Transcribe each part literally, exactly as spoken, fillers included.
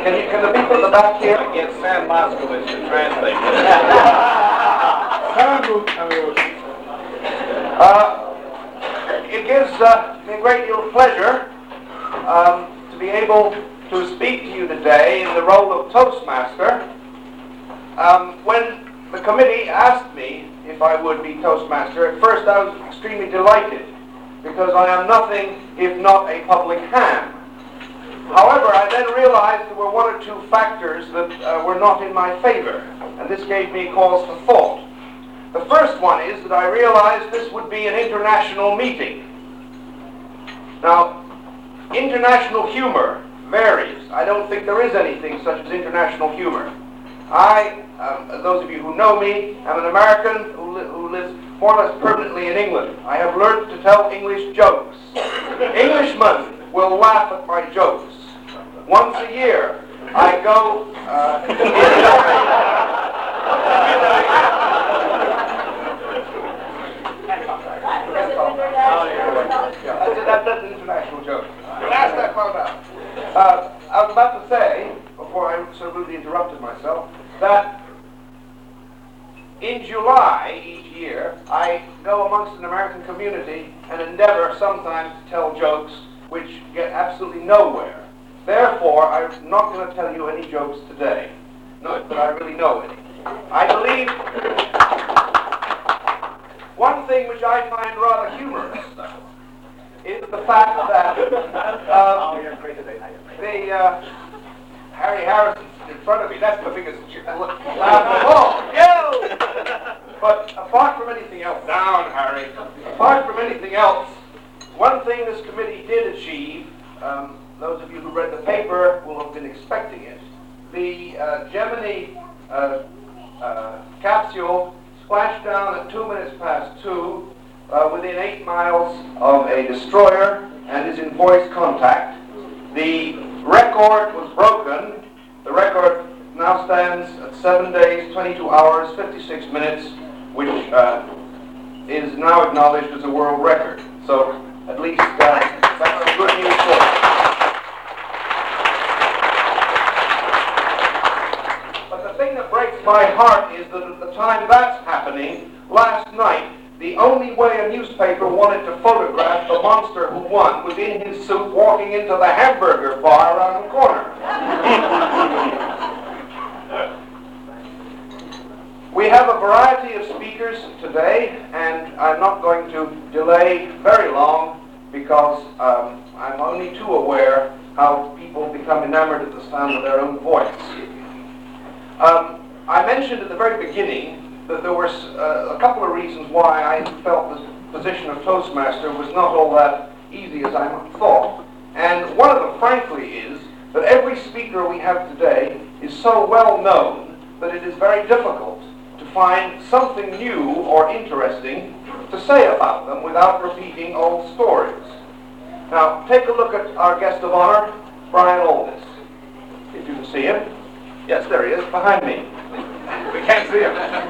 Can, you, can the people at the back hear? Get Sam Moskowitz to translate. uh, it gives uh, me a great deal of pleasure um, to be able to speak to you today in the role of Toastmaster. Um, when the committee asked me if I would be Toastmaster, at first I was extremely delighted, because I am nothing if not a public ham. However, I then realized there were one or two factors that uh, were not in my favor, and this gave me cause for thought. The first one is that I realized this would be an international meeting. Now, international humor varies. I don't think there is anything such as international humor. I, um, those of you who know me, am an American who, li who lives more or less permanently in England. I have learned to tell English jokes. Englishmen will laugh at my jokes. Once a year, I go uh, that, that's an international joke. Ask that one out. Uh, I was about to say, before I so rudely interrupted myself, that in July each year, I go amongst an American community and endeavor sometimes to tell jokes which get absolutely nowhere. Therefore, I'm not going to tell you any jokes today. Not that I really know any. I believe one thing which I find rather humorous, though, is the fact that uh, the uh, Harry Harrison's in front of me. That's the biggest laugh of all. Yo! But apart from anything else, down, Harry. Apart from anything else, one thing this committee did achieve, um, those of you who read the paper will have been expecting it. The uh, Gemini uh, uh, capsule splashed down at two minutes past two uh, within eight miles of a destroyer and is in voice contact. The record was broken. The record now stands at seven days, twenty-two hours, fifty-six minutes, which uh, is now acknowledged as a world record. So at least uh, that's some good news for us. But the thing that breaks my heart is that at the time that's happening, last night, the only way a newspaper wanted to photograph the monster who won was in his suit walking into the hamburger bar around the corner. We have a variety of speakers today, and I'm not going to delay very long because um, I'm only too aware how people become enamored at the sound of their own voice. Um, I mentioned at the very beginning that there were uh, a couple of reasons why I felt the position of Toastmaster was not all that easy as I thought. And one of them, frankly, is that every speaker we have today is so well known that it is very difficult to find something new or interesting to say about them without repeating old stories. Now, take a look at our guest of honor, Brian Aldiss. If you can see him. Yes, there he is, behind me. We can't see him.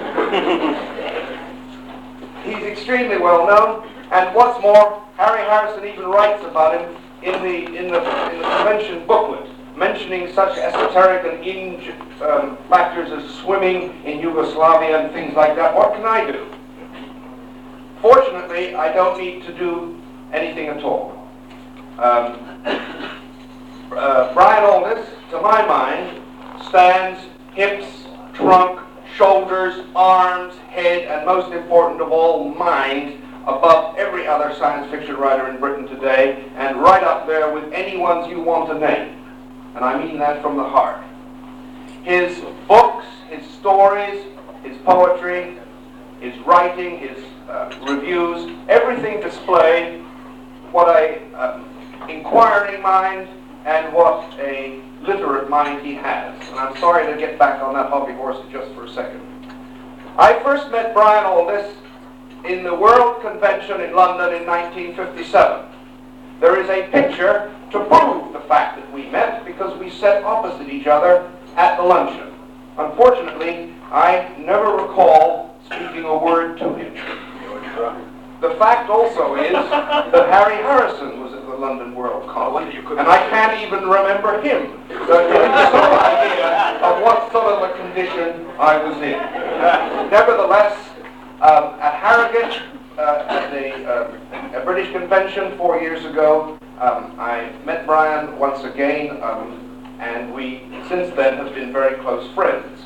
He's extremely well known, and what's more, Harry Harrison even writes about him in the in the in the convention booklet, mentioning such esoteric and inge um, factors as swimming in Yugoslavia and things like that. What can I do? Fortunately, I don't need to do anything at all. Um, uh, Brian Aldiss, to my mind, stands hips, trunk, shoulders, arms, head, and most important of all, mind, above every other science fiction writer in Britain today, and right up there with any ones you want to name. And I mean that from the heart. His books, his stories, his poetry, his writing, his uh, reviews, everything display what a um, inquiring mind and what a literate mind he has. And I'm sorry to get back on that hobby horse just for a second. I first met Brian Aldiss in the World Convention in London in nineteen fifty-seven. There is a picture to prove the fact that we met because we sat opposite each other at the luncheon. Unfortunately, I never recall speaking a word to him. The fact also is that Harry Harrison was at the the London Worldcon. I wonder you couldn't- And I can't even remember him. So you have some idea of what sort of a condition I was in. Nevertheless, um, at Harrogate, uh, at the uh, British Convention four years ago, um, I met Brian once again, um, and we, since then, have been very close friends.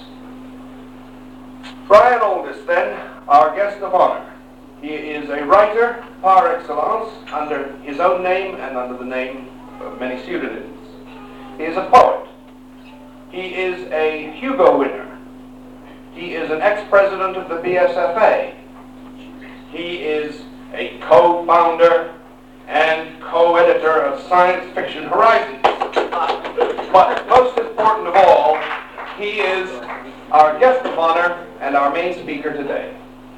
Brian Aldiss, then, our guest of honor. He is a writer par excellence, under his own name and under the name of many pseudonyms. He is a poet. He is a Hugo winner. He is an ex-president of the B S F A. He is a co-founder and co-editor of Science Fiction Horizons. But most important of all, he is our guest of honor and our main speaker today.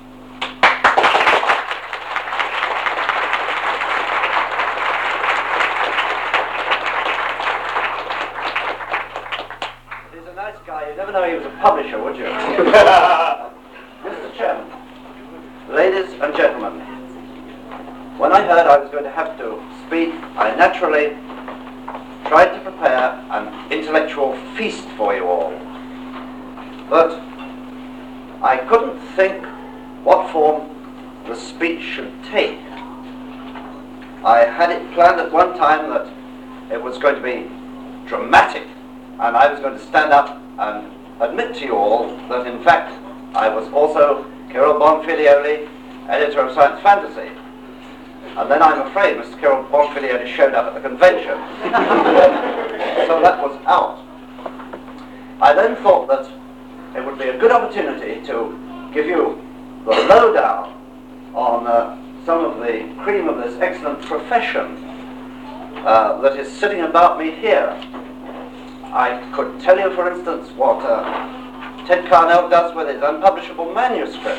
He's a nice guy. You'd never know he was a publisher, would you? Mister Chairman, ladies and gentlemen, when I heard I was going to have to speak, I naturally tried to prepare an intellectual feast for you all. But I couldn't think what form the speech should take. I had it planned at one time that it was going to be dramatic, and I was going to stand up and admit to you all that in fact I was also Kirill Bonfilioli, editor of Science Fantasy. And then I'm afraid Mister Kirill Bonfilioli showed up at the convention. So that was out. I then thought that it would be a good opportunity to give you the lowdown on uh, some of the cream of this excellent profession uh, that is sitting about me here. I could tell you, for instance, what uh, Ted Carnell does with his unpublishable manuscript.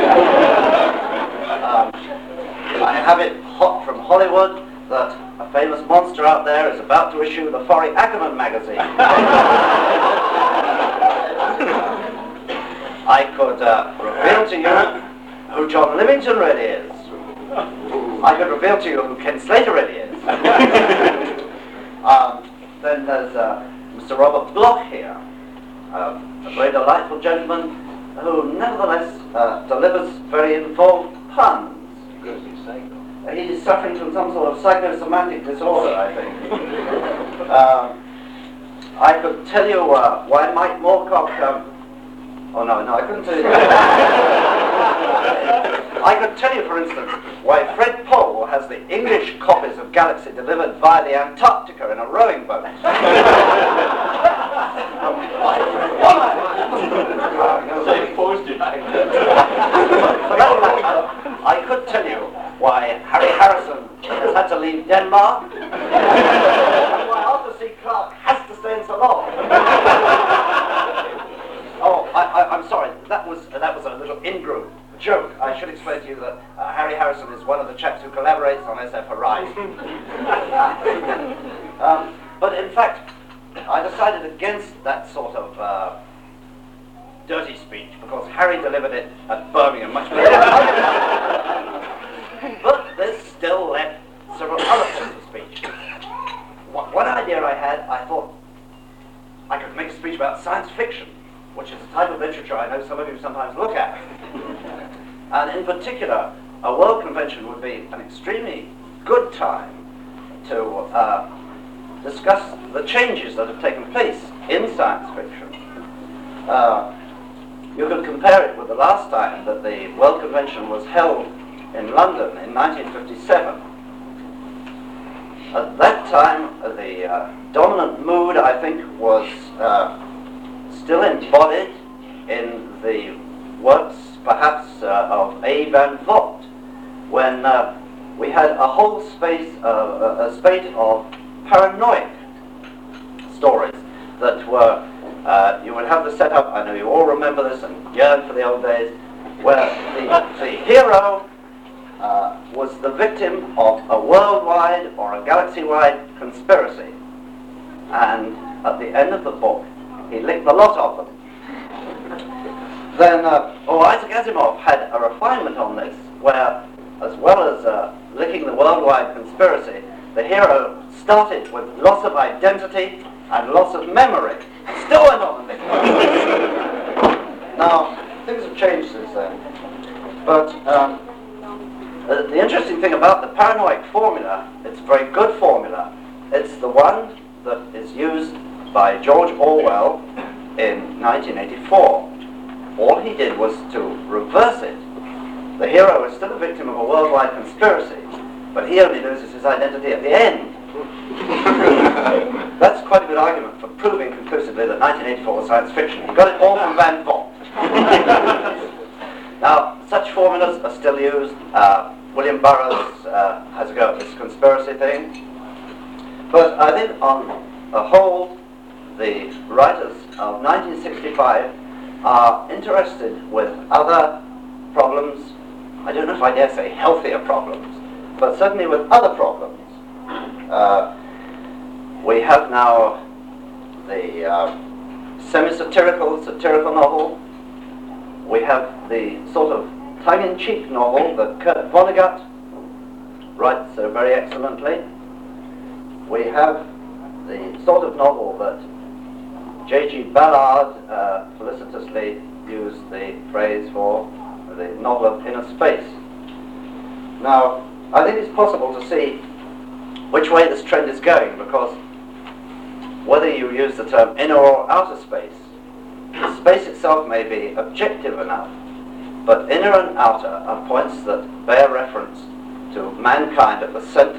um, I have it hot from Hollywood that a famous monster out there is about to issue the Forry Ackerman magazine. I could uh, reveal to you who John Limington really is. I could reveal to you who Ken Slater really is. um, then there's uh, Mister Robert Bloch here, uh, a very delightful gentleman who nevertheless uh, delivers very involved puns. He's suffering from some sort of psychosomatic disorder, I think. um, I could tell you uh, why Mike Moorcock... Um, oh, no, no, I couldn't tell you. I could tell you, for instance, why Fred Pohl has the English copies of Galaxy delivered via the Antarctica in a rowing boat. I could tell you why Harry Harrison has had to leave Denmark, and why Arthur C. Clarke has to stay in Ceylon. Oh, I, I, I'm sorry. That was uh, that was a little in-group joke. I should explain to you that uh, Harry Harrison is one of the chaps who collaborates on S F Horizon. um, but in fact, I decided against that sort of uh, dirty speech because Harry delivered it at Birmingham much better. But there's still left several other forms of speech. One, one idea I had, I thought I could make a speech about science fiction, which is a type of literature I know some of you sometimes look at. And in particular, a World Convention would be an extremely good time to uh, discuss the changes that have taken place in science fiction. Uh, you could compare it with the last time that the World Convention was held in London in nineteen fifty-seven. At that time, uh, the uh, dominant mood, I think, was uh, still embodied in the works, perhaps, uh, of A. Van Vogt, when uh, we had a whole space, uh, a, a spate of paranoid stories that were, uh, you would have the setup, I know you all remember this and yearn for the old days, where the, the hero uh, was the victim of a worldwide or a galaxy-wide conspiracy. And at the end of the book, he licked the lot of them. Then, uh, oh, Isaac Asimov had a refinement on this, where, as well as uh, licking the worldwide conspiracy, the hero started with loss of identity and loss of memory. Still went on a bit. Now, things have changed since then. But um, the, the interesting thing about the paranoid formula, it's a very good formula. It's the one that is used by George Orwell in nineteen eighty-four. All he did was to reverse it. The hero is still a victim of a worldwide conspiracy, but he only loses his identity at the end. That's quite a good argument for proving conclusively that nineteen eighty-four was science fiction. He got it all from Van Vogt. Now, such formulas are still used. Uh, William Burroughs uh, has a go at this conspiracy thing. But I think on the whole, the writers of nineteen sixty-five are interested with other problems. I don't know if I dare say healthier problems, but certainly with other problems. Uh, we have now the uh, semi-satirical, satirical novel. We have the sort of tongue-in-cheek novel that Kurt Vonnegut writes so very excellently. We have the sort of novel that J G Ballard uh, felicitously used the phrase for, the novel of inner space. Now, I think it's possible to see which way this trend is going, because whether you use the term inner or outer space, the space itself may be objective enough, but inner and outer are points that bear reference to mankind at the center.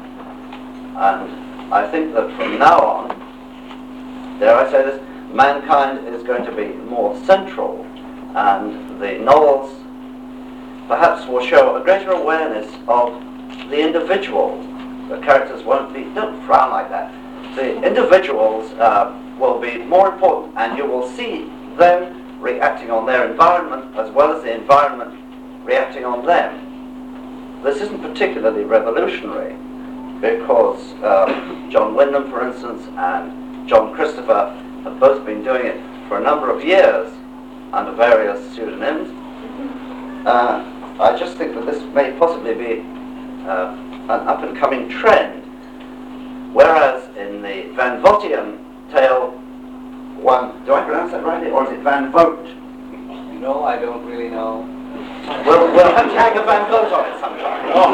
And I think that from now on, dare I say this, mankind is going to be more central, and the novels perhaps will show a greater awareness of the individual. The characters won't be, don't frown like that. The individuals uh, will be more important, and you will see them reacting on their environment as well as the environment reacting on them. This isn't particularly revolutionary, because uh, John Wyndham, for instance, and John Christopher have both been doing it for a number of years under various pseudonyms. Uh, I just think that this may possibly be uh, an up-and-coming trend, whereas in the Van Vogtian tale, one, do I pronounce that rightly, or is it Van Vogt? No, I don't really know. We'll, we'll have to hang a Van Vogt on it sometime. Oh.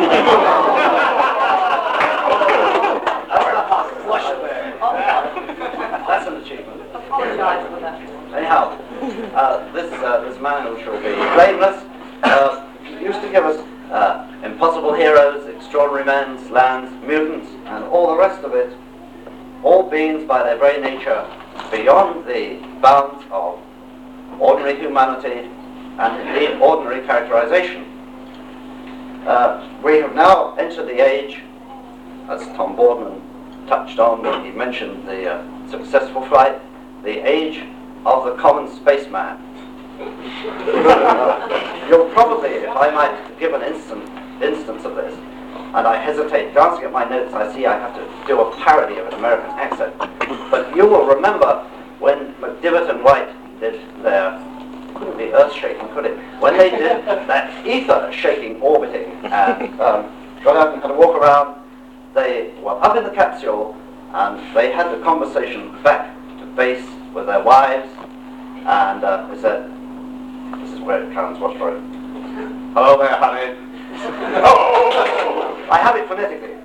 That's an achievement. Apologise for that. Anyhow, uh, this uh, this man who shall be blameless uh, used to give us uh, impossible heroes, extraordinary men, slams, mutants, and all the rest of it, all beings by their very nature beyond the bounds of ordinary humanity and indeed ordinary characterization. Uh, we have now entered the age, as Tom Boardman touched on when he mentioned the uh, successful flight, the age of the common spaceman. uh, you'll probably, if I might give an instant, instance of this, and I hesitate, glancing at my notes, I see I have to do a parody of an American accent, but you will remember when McDivitt and White did their, couldn't be earth-shaking, could it? When they did that ether-shaking orbiting and um, got out and had a walk around, they were up in the capsule and they had the conversation back to base with their wives, and uh, they said, this is where it counts, watch for it. Hello there, honey. Oh, I have it phonetically.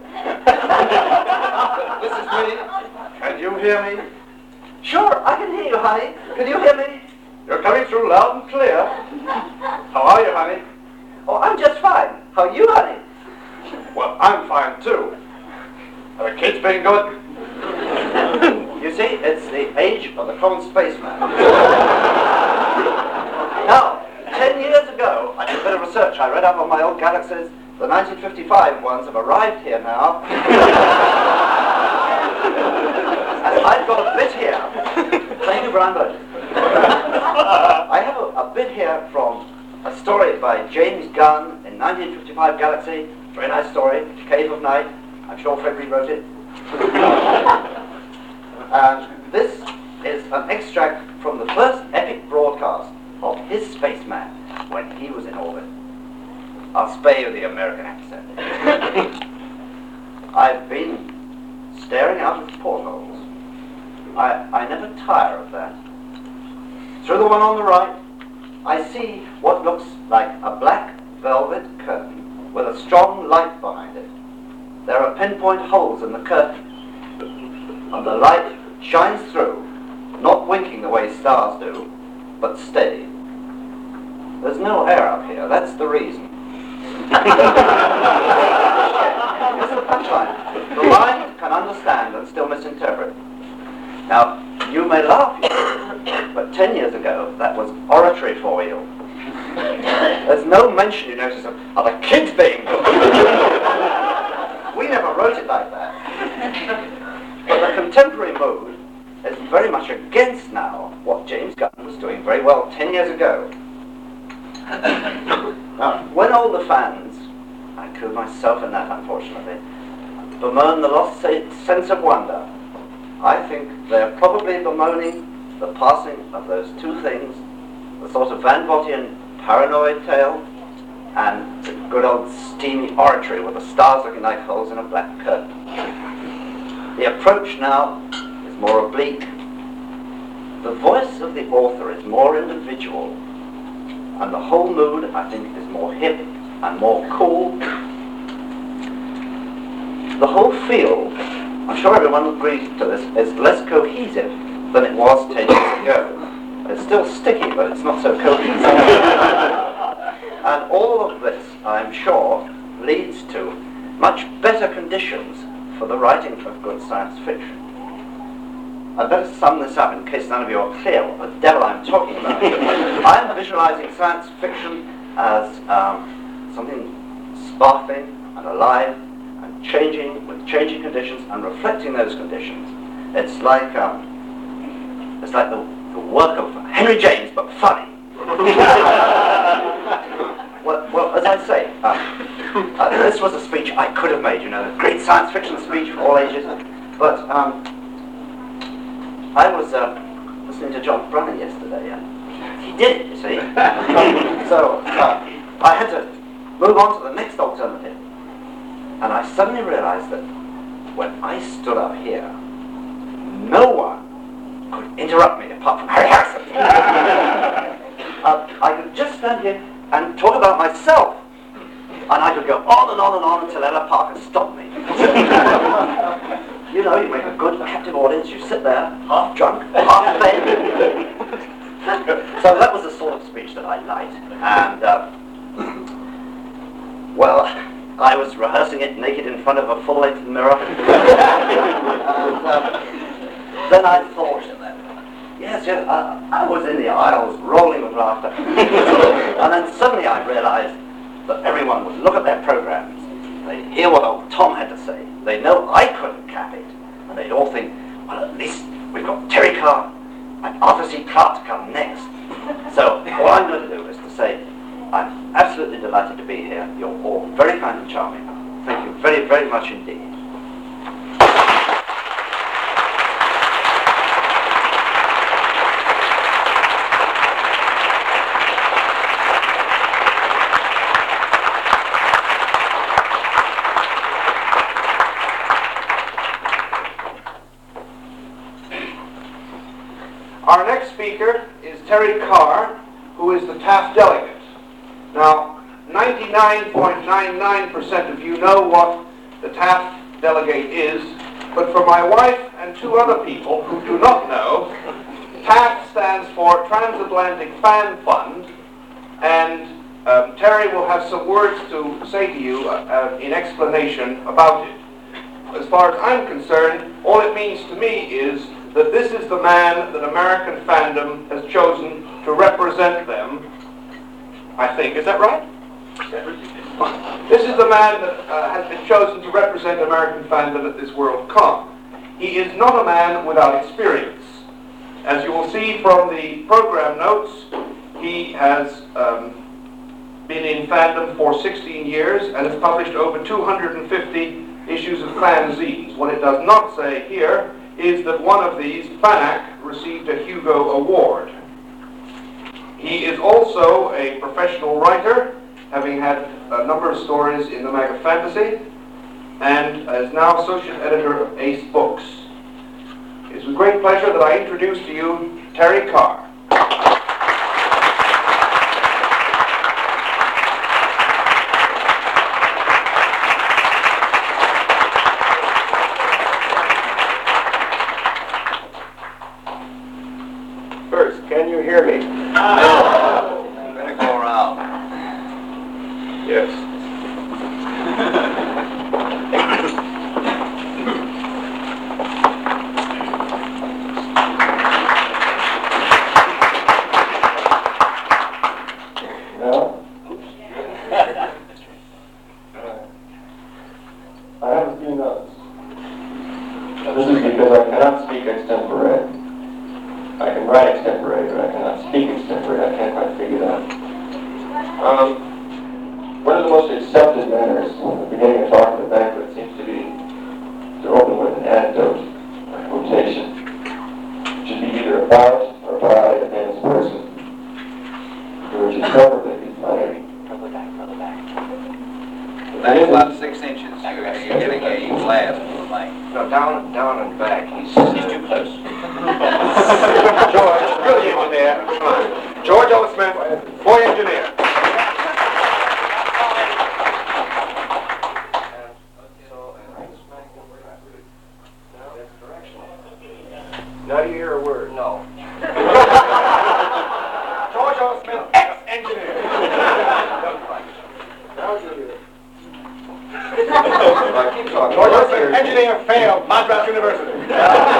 This is me. Can you hear me? Sure, I can hear you, honey. Can you hear me? You're coming through loud and clear. How are you, honey? Oh, I'm just fine. How are you, honey? Well, I'm fine, too. Are the kids being good? You see, it's the age of the common spaceman. Now, ten years ago, I did a bit of research. I read up on my old galaxies. The nineteen fifty-five ones have arrived here now. And I've got a bit here. Thank you, Brian Burgess. I have a, a bit here from a story by James Gunn in nineteen fifty-five Galaxy. Very nice story, Cave of Night. I'm sure Fred rewrote it. And this is an extract from the first epic broadcast of his spaceman when he was in orbit. I'll spare you the American accent. I've been staring out of portholes. I, I never tire of that. Through the one on the right, I see what looks like a black velvet curtain with a strong light behind it. There are pinpoint holes in the curtain, and the light shines through, not winking the way stars do, but steady. There's no air up here, that's the reason. Here's the punchline. The mind can understand and still misinterpret. Now, you may laugh, but ten years ago, that was oratory for you. There's no mention, you notice, of, of a kid thing. We never wrote it like that. But the contemporary mood is very much against now what James Gunn was doing very well ten years ago. Now, when all the fans, I include myself in that unfortunately, bemoan the lost sense of wonder, I think they're probably bemoaning the passing of those two things, the sort of Van Goghian paranoid tale and the good old steamy oratory with the stars looking like holes in a black curtain. The approach now is more oblique. The voice of the author is more individual, and the whole mood, I think, is more hip and more cool. The whole feel, I'm sure everyone agrees to this, is less cohesive than it was ten years ago. It's still sticky, but it's not so cohesive. And all of this, I'm sure, leads to much better conditions for the writing of good science fiction. I'd better sum this up in case none of you are clear what the devil I'm talking about. I'm visualizing science fiction as um, something sparkling and alive and changing with changing conditions and reflecting those conditions. It's like um, it's like the, the work of Henry James, but funny. well, well, as I say, uh, uh, this was a speech I could have made, you know, a great science fiction speech for all ages, but um, I was uh, listening to John Brunner yesterday, and he did it, you see. So uh, I had to move on to the next alternative, and I suddenly realized that when I stood up here, no one could interrupt me apart from Harry Harrison. uh, I could just stand here and talk about myself, and I could go on and on and on until Ella Parker stopped me. You know, you make a good captive audience, you sit there, half drunk, half fed. So that was the sort of speech that I liked. And, uh, well, I was rehearsing it naked in front of a full-length mirror. and, uh, then I thought, yes, yes, I, I was in the aisles rolling with laughter. And then suddenly I realized that everyone would look at their programs. They'd hear what old Tom had to say. They know I couldn't cap it. And they'd all think, well, at least we've got Terry Carr and Arthur C. Clarke to come next. So all I'm going to do is to say, I'm absolutely delighted to be here. You're all very kind and charming. Thank you very, very much indeed. Our next speaker is Terry Carr, who is the Taft delegate. Now, ninety-nine point nine nine percent of you know what the Taft delegate is, but for my wife and two other people who do not know, Taft stands for Transatlantic Fan Fund, and um, Terry will have some words to say to you uh, uh, in explanation about it. As far as I'm concerned, all it means to me is that this is the man that American fandom has chosen to represent them, I think. Is that right? This is the man that uh, has been chosen to represent American fandom at this World Con. He is not a man without experience. As you will see from the program notes, he has um, been in fandom for sixteen years and has published over two hundred fifty issues of fanzines. What it does not say here is that one of these, Fanak, received a Hugo Award. He is also a professional writer, having had a number of stories in the Mag of Fantasy, and is now associate editor of Ace Books. It is with great pleasure that I introduce to you Terry Carr. First, can you hear me? I'm gonna go around. Yes. Well, I have a few notes. This is because I cannot speak extempore. I can write extempore, but I cannot speak extempore. I can't quite figure that out. Um, one of the most accepted manners at the beginning of talk at a banquet seems to be to open with an anecdote or quotation. It should be either about or by a famous person, which is preferably be funny. That's about six inches. You're, you're getting a blast from the mic. No, down, down and back. He's, He's too close. George, you're the engineer. Come on. George O. Smith, boy engineer. Now do you hear a word? no. George O. Smith, ex-engineer. Now do you hear it? Well, keep talking. George O. Smith, engineer, failed, Madras University. You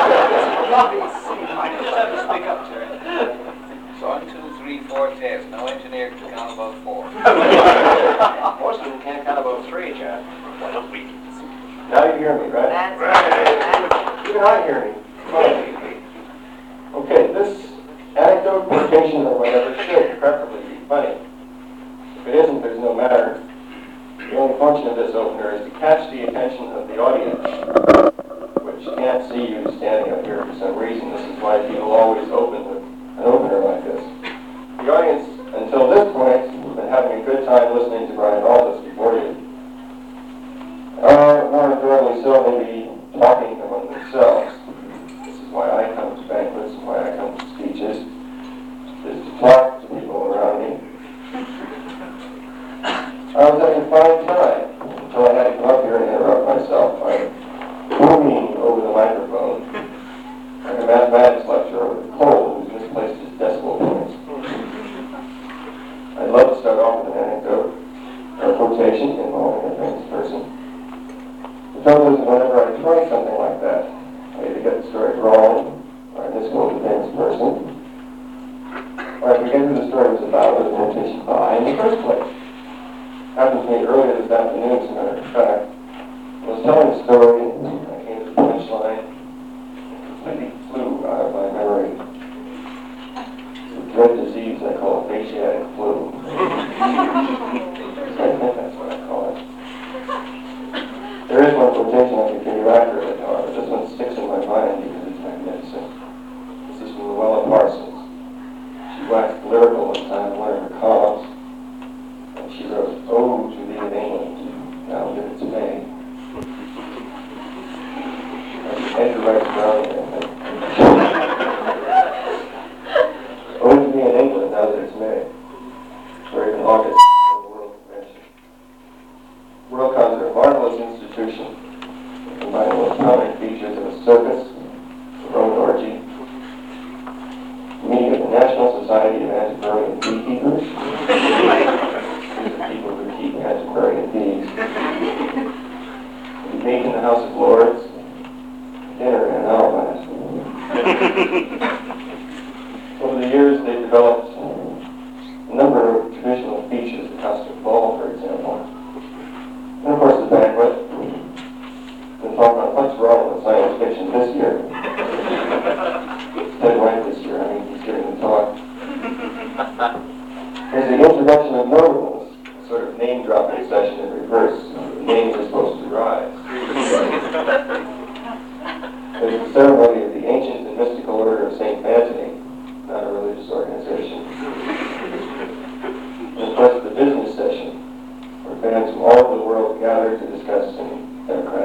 just have to speak up, Terry. So one, two, three, four, test. No engineer can count above four. Most of them can't count about three, John. Now you hear me, right? Even I hear me. Okay, this anecdote, quotation, or whatever should preferably be funny. If it isn't, there's no matter. The only function of this opener is to catch the attention of the audience, which can't see you standing up here for some reason. This is why people always open with an opener like this. The audience, until this point, has been having a good time listening to Brian Aldous before you. Or, more importantly so, maybe talking among themselves. This is why I come to banquets and why I come to speeches, is to talk to people around me. I was having a fine time until I had to come up here and interrupt myself by booming over the microphone like a mathematics lecturer with a cold who's misplaced his decimal points. I'd love to start off with an anecdote or a quotation involving a famous person. The trouble is that whenever I try something like that, I either get the story wrong, or I misquote the famous person, or I forget who the story was about or the quotation by in the first place. Happened to me earlier this afternoon, as a matter of fact. I was telling a story, and I came to the punchline, and completely flew out of my memory. It's a dread disease I call Asiatic flu. I think that's what I call it. There is one quotation I can give you accurately, however. This one sticks in my mind because it's magnificent. This is from Luella Parsons. She waxed lyrical at the time of one of her columns. And she wrote, "Oh, to thee in England, now that it's May." That's Andrew Rice Brown, I think. "Oh, to thee in England, now that it's May." Or even August, the World Convention. WorldCons are a marvelous institution, combining the common features of a circus, a road orgy, meeting of the National Society of Antiquarian Beekeepers. These are people who keep antiquarian bees. We meet in the House of Lords, dinner in an hourglass. Over the years, they've developed a number of traditional features, the costume ball, for example. And of course, the banquet. We'll talk about what's wrong with science fiction this year. Ted White this year, I mean, he's giving the talk. There's the introduction of notables, a sort of name-dropping session in reverse. The names are supposed to rise. There's the ceremony of the ancient and mystical order of Saint Anthony, not a religious organization. And of course, the business session, where fans from all over the world gather to discuss and democratic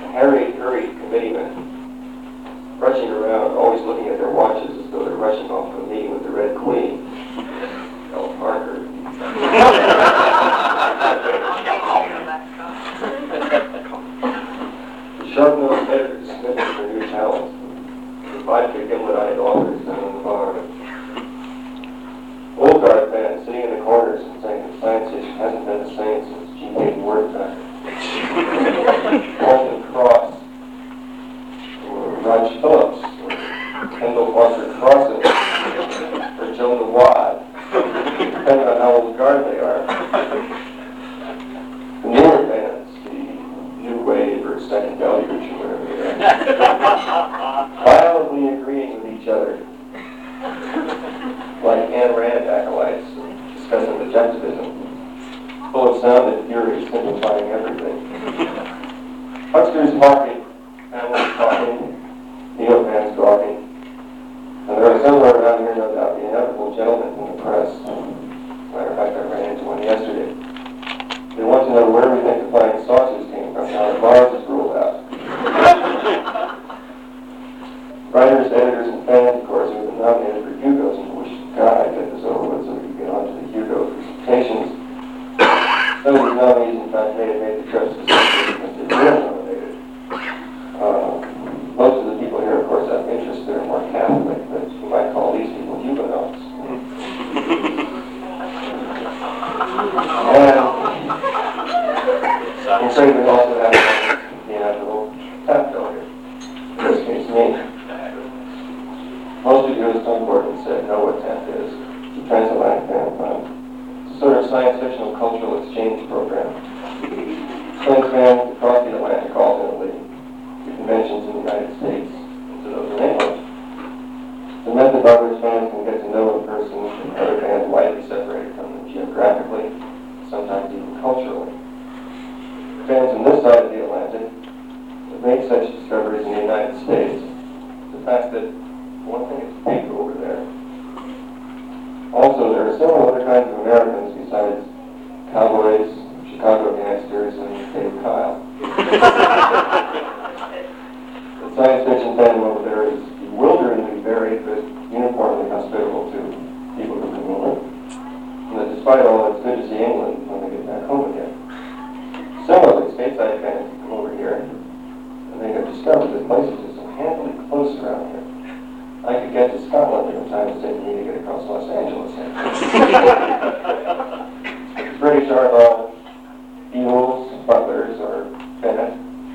harried, hurried committeemen rushing around, always looking at their watches as though they're rushing off to a meeting with the Red Queen. L. Parker. The sharp-nosed editors sniffing for new talent. The vodka gimlet-eyed authors down in the bar. Old guard fans sitting in the corners and saying that science fiction hasn't been the same since G K Wordback. Walton Cross, or Raj Phillips, or Kendall Foster Crossan, or Jonah Wad, depending on how old guard they are. The newer fans, the New Wave or Second Deluge or whatever they are, violently agreeing with each other, like Ayn Rand acolytes discussing objectivism, full of sound and fury, simplifying everything. Hucksters hawking, families talking, neo-fans gawking, and there are somewhere around here, no doubt, the inevitable gentlemen from the press. Matter of fact, I ran into one yesterday. They want to know where we think the flying saucers came from, now that Mars is ruled out. Writers, editors, and fans, of course, who have been nominated for Hugos and wish God I'd get this over with so we could get on to the Hugo presentations. Some of these nominees, in fact, may have made the trips to some because they were nominated. Uh, most of the people here, of course, have interests that are more Catholic, but you might call these people Huguenots. And I'm afraid we also have the inevitable tap failure. In this case, me. Most of you at Stoneport said know what TAP is. It's a transatlantic fan fund. It's a sort of science fictional cultural exchange program. Science fans across the Atlantic alternately to conventions in the United States and to those in England. It's a method by which fans can get to know in person and other fans widely separated from them geographically, sometimes even culturally. Fans on this side of the Atlantic have made such discoveries in the United States. The fact that one thing is pink over there. Also, there are several other kinds of Americans besides cowboys, Chicago gangsters, and Dave Kyle. The science fiction fandom over there is bewilderingly varied, but uniformly hospitable to people from England. And that despite all, it's good to see England when they get back home again. Similarly, stateside fans come over here, and they have discovered that places are some handily close around here. I could get to Scotland in the time it's taken me to get across Los Angeles. The British are all Eels, Butlers, or Bennett.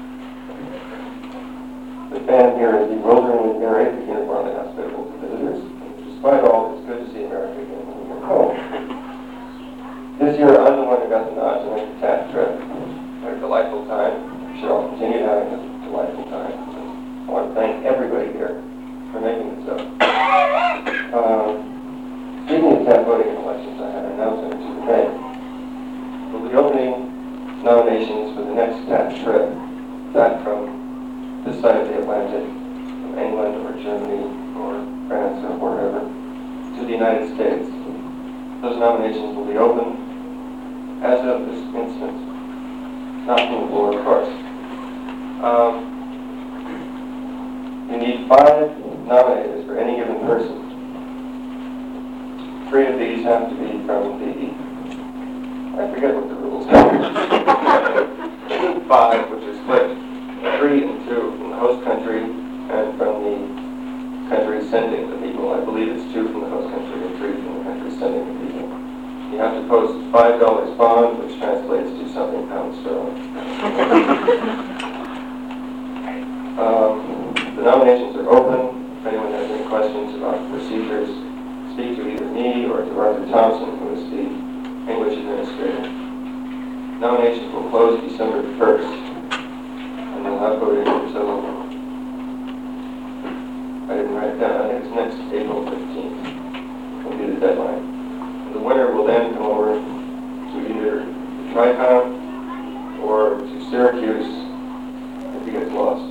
The fan here is bewilderingly varied, but uniformly hospitable to visitors. And despite all, it's good to see America again when we get home. This year, I'm the one who got the nod to make the TAP trip. What a delightful time. We should all continue having a delightful time. I want to thank everybody here for making this up. Uh, speaking of TAP voting in elections, I have an announcement to make. We'll be opening nominations for the next TAP trip back from this side of the Atlantic, from England or Germany or France or wherever, to the United States. Those nominations will be open as of this instant. Not from the floor, of course. Um, you need five nominators for any given person. Three of these have to be from the, I forget what the rules are. Five, which is split, three and two from the host country and from the country sending the people. I believe it's two from the host country and three from the country sending the people. You have to post five dollars bond, which translates to something pounds sterling. um, the nominations are open. If anyone has any questions about the procedures, speak to either me or to Arthur Thompson, who is the English administrator. Nominations will close December first, and we'll have voting until, I didn't write it down, I think it's next April fifteenth will be the deadline. And the winner will then come over to either Tricon or to Syracuse if he gets lost.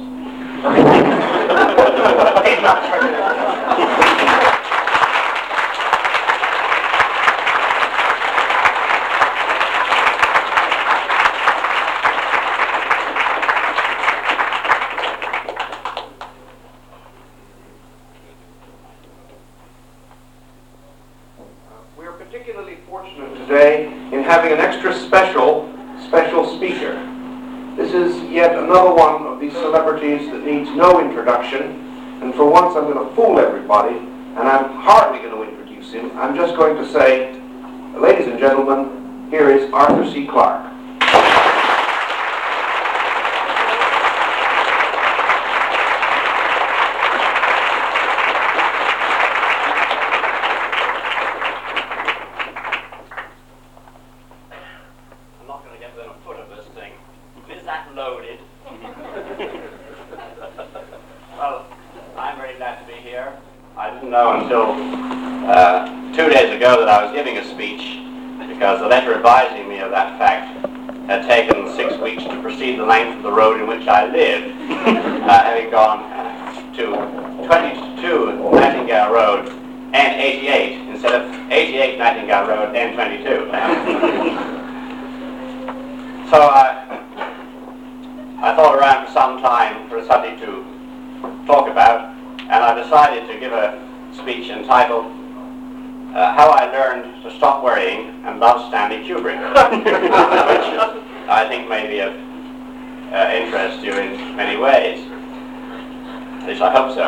today in having an extra special, special speaker. This is yet another one of these celebrities that needs no introduction, and for once I'm going to fool everybody, and I'm hardly going to introduce him. I'm just going to say, ladies and gentlemen, here is Arthur C. Clarke. I'm not going to get within a foot of this thing. Is that loaded? Well, I'm very glad to be here. I didn't know until uh, two days ago that I was giving a speech, because the letter advising me of that fact had taken six weeks to proceed the length of the road in which I live, uh, having gone to twenty-two Nightingale Road N eighty-eight instead of eighty-eight Nightingale Road N twenty-two. So I, I thought around for some time for a subject to talk about, and I decided to give a speech entitled uh, How I Learned to Stop Worrying and Love Stanley Kubrick, which I think may be of uh, interest to you in many ways. At least I hope so.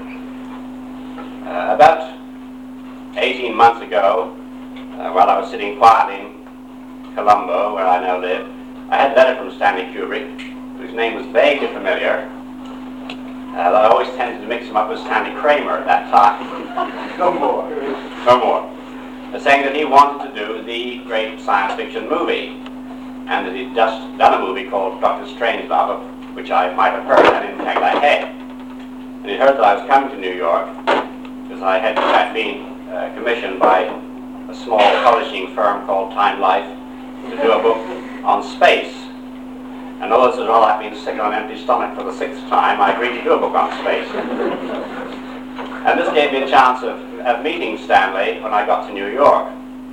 Uh, about eighteen months ago, uh, while I was sitting quietly in Colombo, where I now live, I had a letter from Stanley Kubrick, whose name was vaguely familiar. Uh, I always tended to mix him up with Stanley Kramer at that time. No more. No more. Uh, saying that he wanted to do the great science fiction movie, and that he'd just done a movie called Doctor Strangelove, of which I might have heard, and in fact I had. And he'd heard that I was coming to New York, because I had in fact been uh, commissioned by a small publishing firm called Time Life to do a book on space. And although this is all I've been sick on an empty stomach for the sixth time, I agreed to do a book on space. And this gave me a chance of, of meeting Stanley when I got to New York.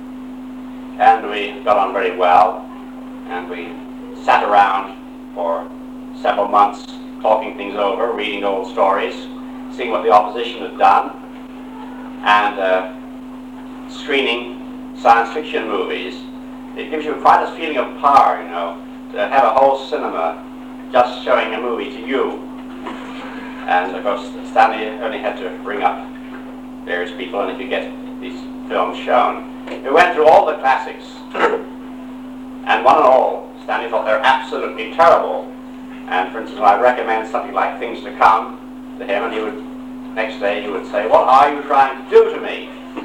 And we got on very well, and we sat around for several months talking things over, reading old stories, seeing what the opposition had done, and uh, screening science fiction movies. It gives you quite a feeling of power, you know, to have a whole cinema just showing a movie to you. And of course, Stanley only had to bring up various people, and if you get these films shown. We went through all the classics, and one and all, Stanley thought they're absolutely terrible. And for instance, when I recommend something like Things to Come to him, and he would, next day he would say, "What are you trying to do to me?"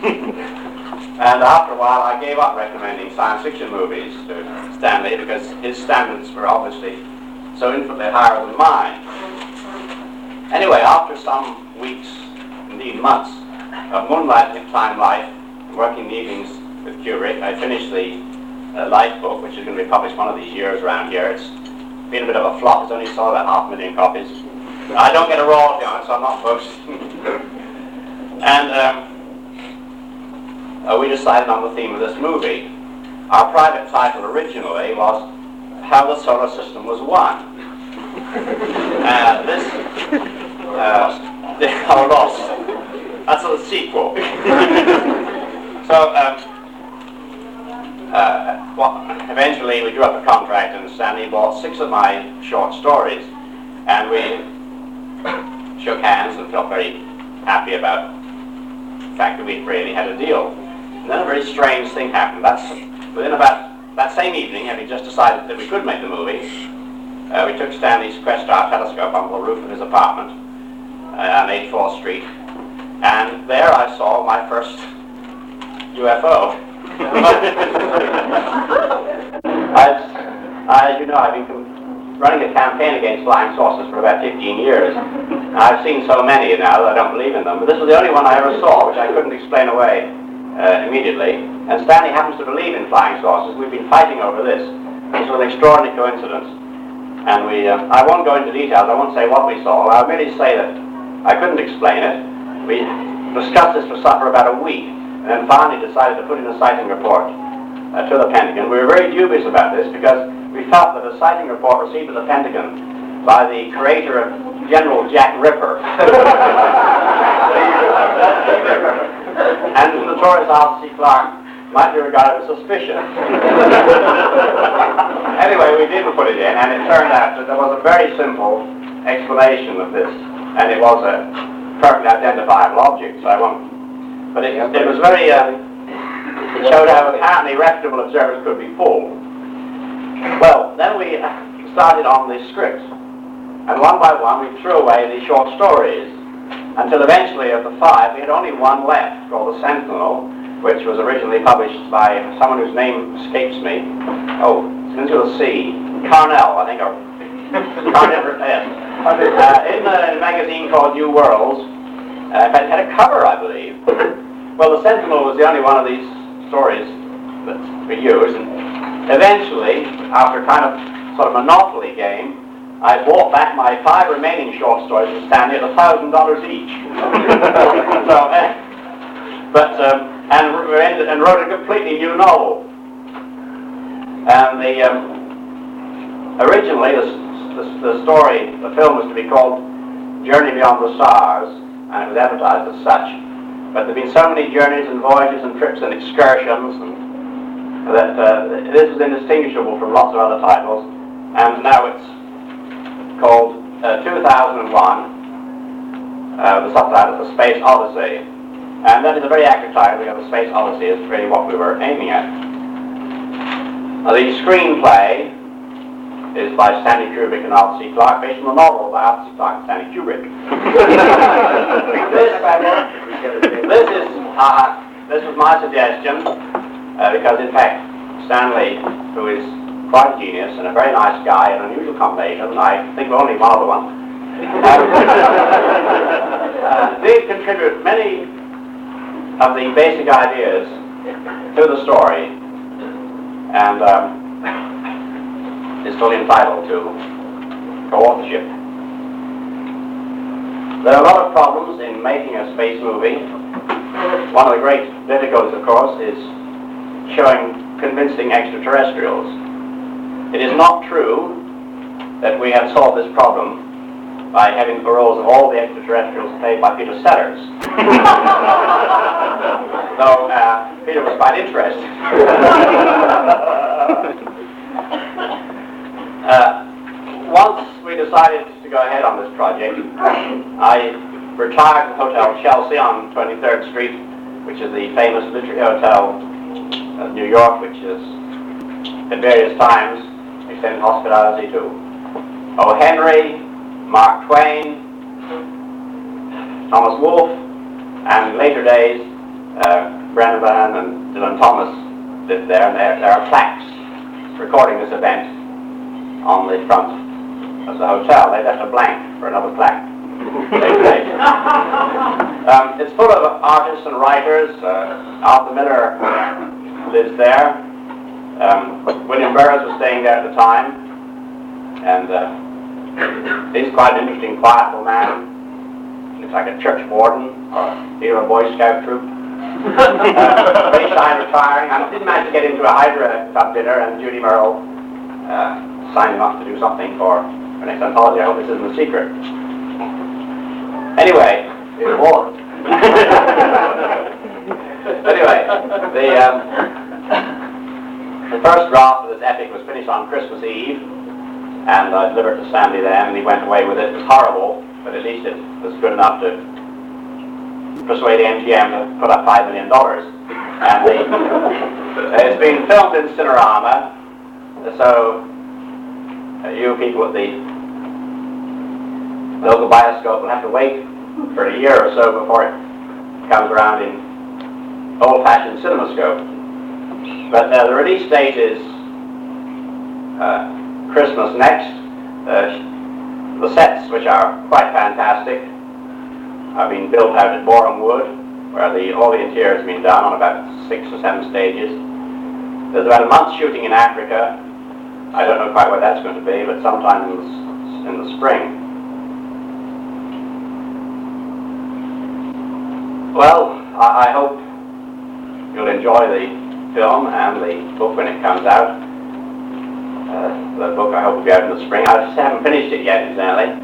And after a while, I gave up recommending science fiction movies to Stanley, because his standards were obviously so infinitely higher than mine. Anyway, after some weeks, indeed months, of moonlighting Time Life, working in the evenings with Kubrick, I finished the uh, Life book, which is going to be published one of these years around here. It's been a bit of a flop. It's only sold about half a million copies. I don't get a royalty on it, so I'm not boasting. And um, uh, we decided on the theme of this movie. Our private title originally was How the Solar System Was Won. uh, this, uh, oh, lost. That's a sequel. So, um, uh, well, eventually we drew up a contract, and Stanley bought six of my short stories, and we shook hands and felt very happy about the fact that we'd really had a deal. And then a very strange thing happened. That's within about that same evening, having just decided that we could make the movie, uh, we took Stanley's Questar telescope on the roof of his apartment uh, on eighty-fourth Street, and there I saw my first U F O. I, I, you know, I've been running a campaign against flying saucers for about fifteen years. I've seen so many now that I don't believe in them, but this was the only one I ever saw, which I couldn't explain away uh, immediately. And Stanley happens to believe in flying saucers. We've been fighting over this. This was an extraordinary coincidence. And we, uh, I won't go into details. I won't say what we saw. I'll merely say that I couldn't explain it. We discussed this for supper about a week, and then finally decided to put in a sighting report uh, to the Pentagon. We were very dubious about this because we felt that a sighting report received at the Pentagon by the creator of General Jack Ripper and the notorious Arthur C. Clarke might be regarded with suspicion. Anyway, we didn't put it in, and it turned out that there was a very simple explanation of this, and it was a perfectly identifiable object, so I won't. But it, it was very, uh, it showed how apparently reputable observers could be fooled. Well, then we started on the script, and one by one we threw away the short stories, until eventually of the five we had only one left, called The Sentinel, which was originally published by someone whose name escapes me. Oh, it's into the sea. Carnell, I think, or Carnell, yes. Uh, in a magazine called New Worlds. Uh, it had a cover, I believe. Well, The Sentinel was the only one of these stories that we used, and eventually, after kind of sort of monopoly game, I bought back my five remaining short stories from Stanley at a thousand dollars each. so, uh, but um, and, and wrote a completely new novel. And the um, originally the, the the story, the film was to be called Journey Beyond the Stars, and it was advertised as such. But there've been so many journeys and voyages and trips and excursions, and that uh, this is indistinguishable from lots of other titles. And now it's called uh, two thousand one, uh, the subtitle is The Space Odyssey. And that is a very accurate title, because The Space Odyssey is really what we were aiming at. Uh, the screenplay is by Stanley Kubrick and Arthur C. Clarke, based on the novel by Arthur C. Clarke and Stanley Kubrick. this, this is uh, this was my suggestion, uh, because in fact Stanley, who is quite a genius and a very nice guy, an unusual combination, I think we're only one other one, um, uh, did contribute many of the basic ideas to the story, and um, is fully entitled to co-authorship. There are a lot of problems in making a space movie. One of the great difficulties, of course, is showing convincing extraterrestrials. It is not true that we have solved this problem by having the roles of all the extraterrestrials played by Peter Sellers. Though uh, Peter was quite interested. uh, once we decided to go ahead on this project, I retired from Hotel Chelsea on twenty-third Street, which is the famous literary hotel of New York, which is at various times extended hospitality to O. Henry, Mark Twain, Thomas Wolfe, and in later days, uh, Brennan Van and Dylan Thomas lived there, and there, there are plaques recording this event on the front of the hotel. They left a blank for another plaque. um, it's full of artists and writers. Uh, Arthur Miller lives there. Um, William Burroughs was staying there at the time, and uh, he's quite an interesting, quiet little man. Looks like a church warden or leader of a Boy Scout troop. uh, very shy and retiring. I did manage to get into a Hydra Club dinner, and Judy Merle uh, signed him up to do something for her next anthology. I hope this isn't a secret. Anyway, it was. anyway, the um, the first draft of this epic was finished on Christmas Eve, and I delivered it to Sandy then, and he went away with it. It was horrible, but at least it was good enough to persuade M G M to put up five million dollars. And the, it's been filmed in Cinerama, so uh, you people at the local bioscope will have to wait for a year or so before it comes around in old-fashioned CinemaScope. But uh, the release date is uh, Christmas next. Uh, the sets, which are quite fantastic, are being built out at Boreham Wood, where the, all the interior has been done on about six or seven stages. There's about a month shooting in Africa. I don't know quite where that's going to be, but sometime in the, in the spring. Well, I, I hope you'll enjoy the film and the book when it comes out. Uh, the book I hope will be out in the spring. I just haven't finished it yet, incidentally.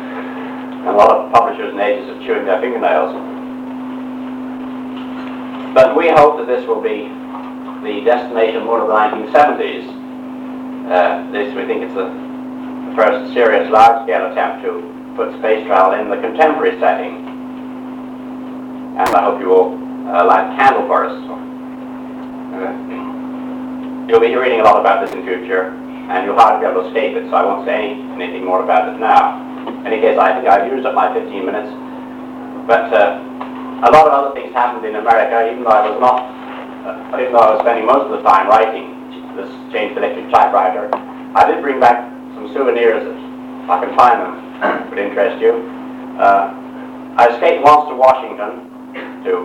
And a lot of publishers and agents are chewing their fingernails. but we hope that this will be the destination moon of the nineteen seventies. Uh, this, we think, it's the first serious large-scale attempt to put space travel in the contemporary setting. And I hope you will uh, light a candle for us. Uh, you'll be reading a lot about this in future, and you'll hardly be able to escape it, so I won't say any, anything more about it now. In any case, I think I've used up my fifteen minutes, but uh, a lot of other things happened in America, even though I was not, uh, even though I was spending most of the time writing this James Electric typewriter. I did bring back some souvenirs, if I can find them, would interest you. Uh, I escaped once to Washington to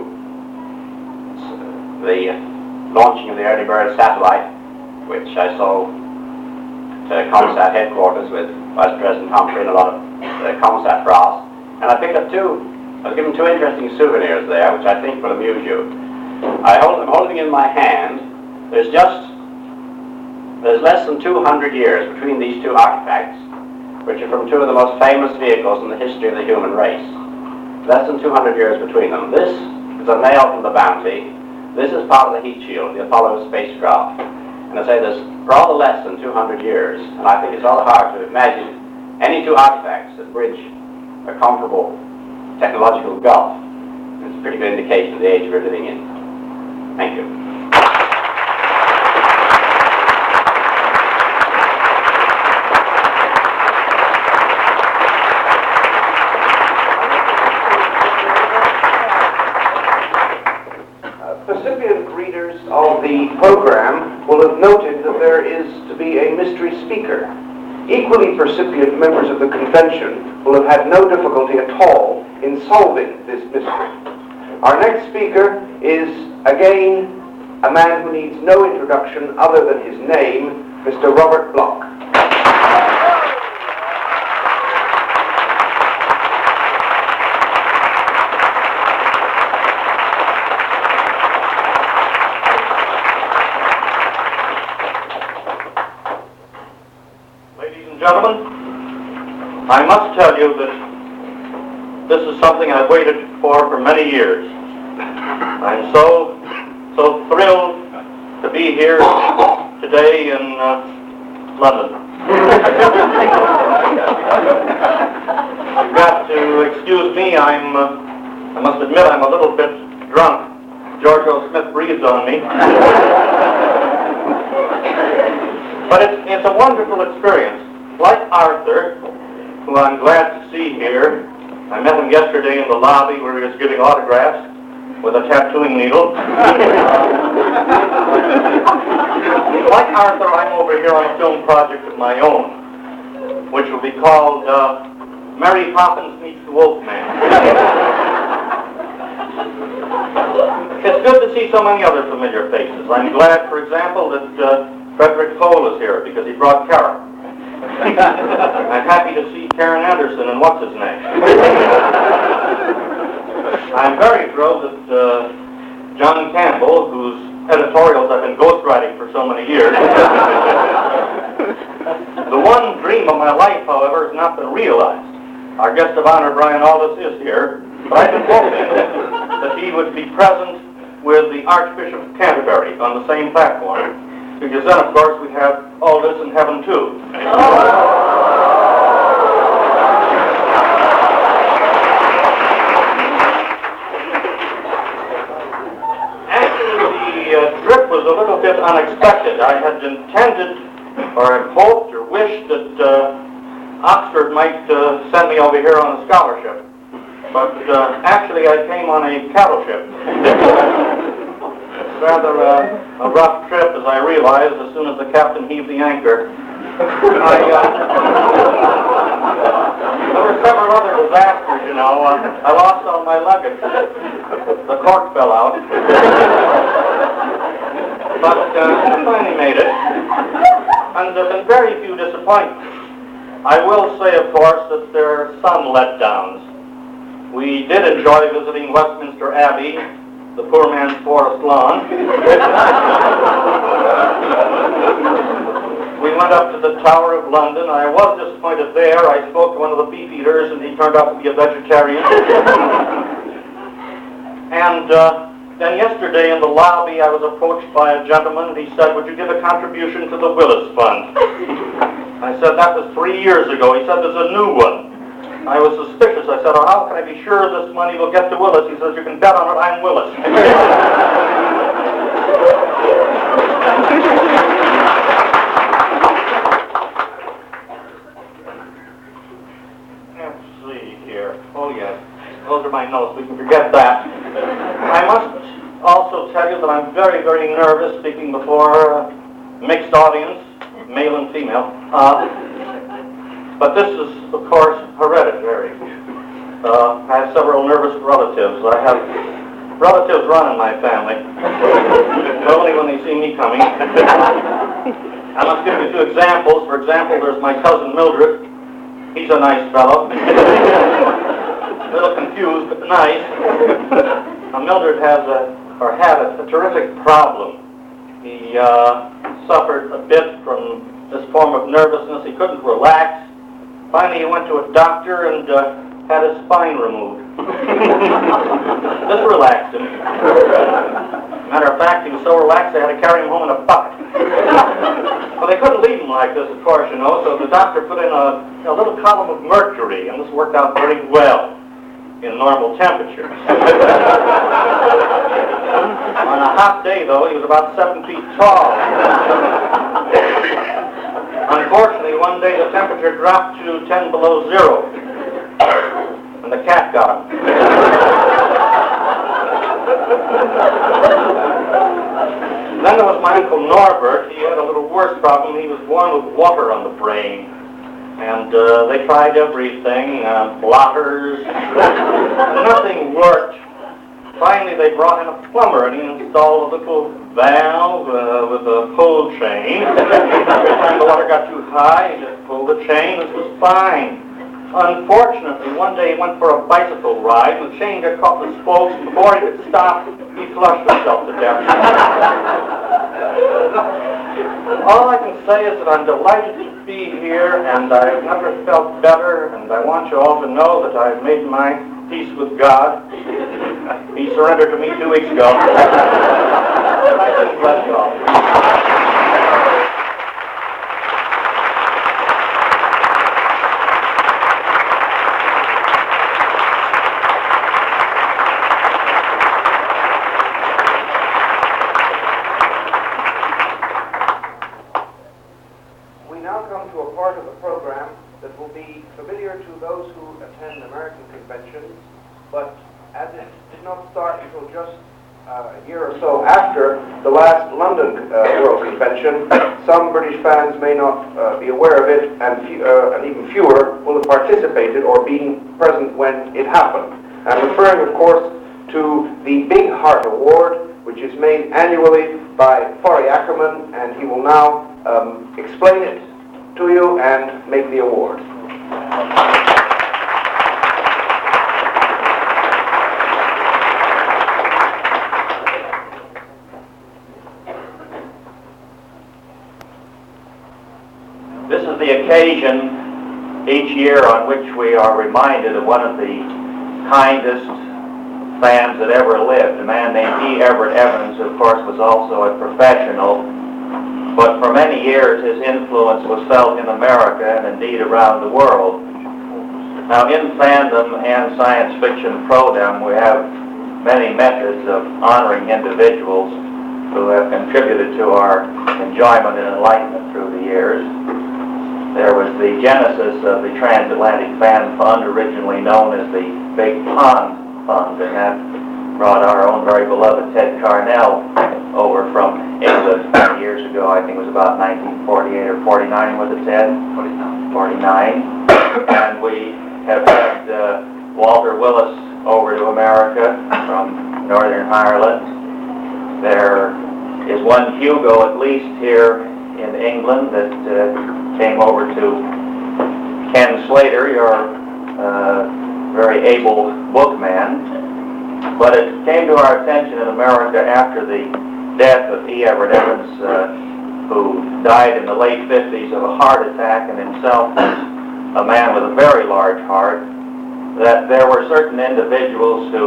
the launching of the early bird satellite, which I saw to ComSat headquarters with Vice President Humphrey and a lot of uh, ComSat brass. And I picked up two, I was given two interesting souvenirs there, which I think will amuse you. I hold, I'm holding in my hand, there's just, there's less than two hundred years between these two artifacts, which are from two of the most famous vehicles in the history of the human race. Less than two hundred years between them. This is a nail from the Bounty. This is part of the heat shield, the Apollo spacecraft. And I say there's rather less than two hundred years, and I think it's rather hard to imagine any two artifacts that bridge a comparable technological gulf. It's a pretty good indication of the age we're living in. Thank you. Percipient readers of the program will have noted that there is to be a mystery speaker. Equally percipient members of the convention will have had no difficulty at all in solving this mystery. Our next speaker is, again, a man who needs no introduction other than his name, Mister Robert Bloch. Gentlemen, I must tell you that this is something I've waited for for many years. I'm so, so thrilled to be here today in uh, London. You've got to excuse me, I'm, uh, I must admit I'm a little bit drunk. George O. Smith breathed on me. But it's, it's a wonderful experience. Like Arthur, who I'm glad to see here, I met him yesterday in the lobby where he was giving autographs with a tattooing needle. Like Arthur, I'm over here on a film project of my own, which will be called uh, Mary Poppins Meets the Wolfman. It's good to see so many other familiar faces. I'm glad, for example, that uh, Frederick Cole is here because he brought Karen. I'm happy to see Karen Anderson and what's his name. I'm very thrilled that uh, John Campbell, whose editorials I've been ghostwriting for so many years. The one dream of my life, however, has not been realized. Our guest of honor, Brian Aldiss, is here, but I've been hoping that he would be present with the Archbishop of Canterbury on the same platform. Because then, of course, we have all this in heaven, too. Actually, the uh, trip was a little bit unexpected. I had intended, or had hoped, or wished that uh, Oxford might uh, send me over here on a scholarship. But uh, actually, I came on a cattle ship. Rather uh, a rough trip, as I realized as soon as the captain heaved the anchor. I, uh, there were several other disasters, you know. Uh, I lost all my luggage. The cork fell out. But uh, I finally made it. And there have been very few disappointments. I will say, of course, that there are some letdowns. We did enjoy visiting Westminster Abbey, the poor man's forest lawn. We went up to the Tower of London. I was disappointed there. I spoke to one of the beef eaters, and he turned out to be a vegetarian. And uh, Then yesterday in the lobby, I was approached by a gentleman, and he said, would you give a contribution to the Willis Fund? I said, that was three years ago. He said, there's a new one. I was suspicious. I said, oh, how can I be sure this money will get to Willis? He says, you can bet on it, I'm Willis. Let's see here. Oh, yes. Those are my notes. We can forget that. I must also tell you that I'm very, very nervous speaking before a mixed audience, male and female. Uh, but this is, of course, hereditary. Uh, I have several nervous relatives. I have relatives run in my family, but only when they see me coming. I must give you two examples. For example, there's my cousin Mildred. He's a nice fellow. A little confused, but nice. Now, Mildred has a, or had a, a terrific problem. He uh, suffered a bit from this form of nervousness. He couldn't relax. Finally, he went to a doctor and uh, had his spine removed. This relaxed him. Matter of fact, he was so relaxed they had to carry him home in a bucket. Well, they couldn't leave him like this, of course, you know, so the doctor put in a, a little column of mercury, and this worked out very well in normal temperatures. On a hot day, though, he was about seven feet tall. Unfortunately, one day the temperature dropped to ten below zero, and the cat got him. Then there was my Uncle Norbert. He had a little worse problem. He was born with water on the brain. And uh, they tried everything, uh, blotters, nothing worked. Finally, they brought in a plumber, and he installed a little valve uh, with a pull chain. Every time the water got too high, he just pulled the chain. This was fine. Unfortunately, one day he went for a bicycle ride, and the chain got caught in the spokes, and before he could stop, he flushed himself to death. All I can say is that I'm delighted to be here, and I've never felt better, and I want you all to know that I've made my peace with God. He surrendered to me two weeks ago. I just bless you all. But as it did not start until just uh, a year or so after the last London uh, World Convention, some British fans may not uh, be aware of it, and, few, uh, and even fewer will have participated or been present when it happened. I'm referring, of course, to the Big Heart Award, which is made annually by Forry Ackerman, and he will now um, explain it to you and make the award. This is the occasion each year on which we are reminded of one of the kindest fans that ever lived, a man named E. Everett Evans, who of course was also a professional, but for many years his influence was felt in America and indeed around the world. Now, in fandom and science fiction pro-dem, we have many methods of honoring individuals who have contributed to our enjoyment and enlightenment through the years. There was the genesis of the Transatlantic Fan Fund, originally known as the Big Pond Fund, and that brought our own very beloved Ted Carnell over from England many years ago. I think it was about nineteen forty-eight or forty-nine, was it, Ted? forty-nine. forty-nine. And we have had uh, Walter Willis over to America from Northern Ireland. There is one Hugo, at least, here in England that uh, came over to Ken Slater, your uh, very able bookman. But it came to our attention in America after the death of E. Everett Evans, uh, who died in the late fifties of a heart attack, and himself was a man with a very large heart, that there were certain individuals who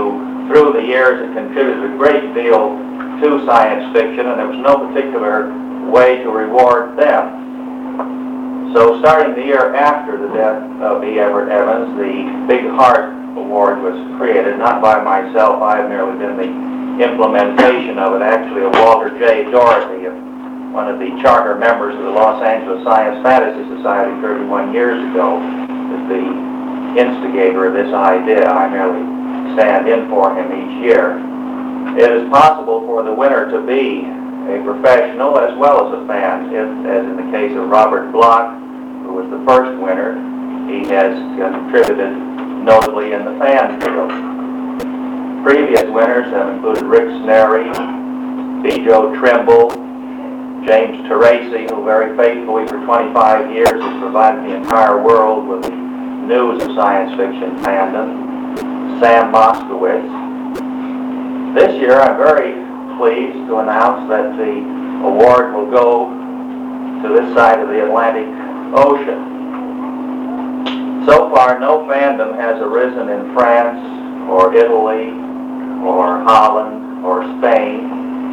through the years it contributed a great deal to science fiction, and there was no particular way to reward them. So starting the year after the death of E. Everett Evans, the Big Heart Award was created, not by myself. I have merely been the implementation of it, actually of Walter J. Doherty, one of the charter members of the Los Angeles Science Fantasy Society thirty-one years ago, is the instigator of this idea. I merely stand in for him each year. It is possible for the winner to be a professional as well as a fan, if, as in the case of Robert Bloch, who was the first winner, he has contributed notably in the fan field. Previous winners have included Rick Snary, B. Joe Trimble, James Teresi, who very faithfully for twenty-five years has provided the entire world with the news of science fiction fandom, Sam Moskowitz. This year I'm very pleased to announce that the award will go to this side of the Atlantic Ocean. So far, no fandom has arisen in France or Italy or Holland or Spain.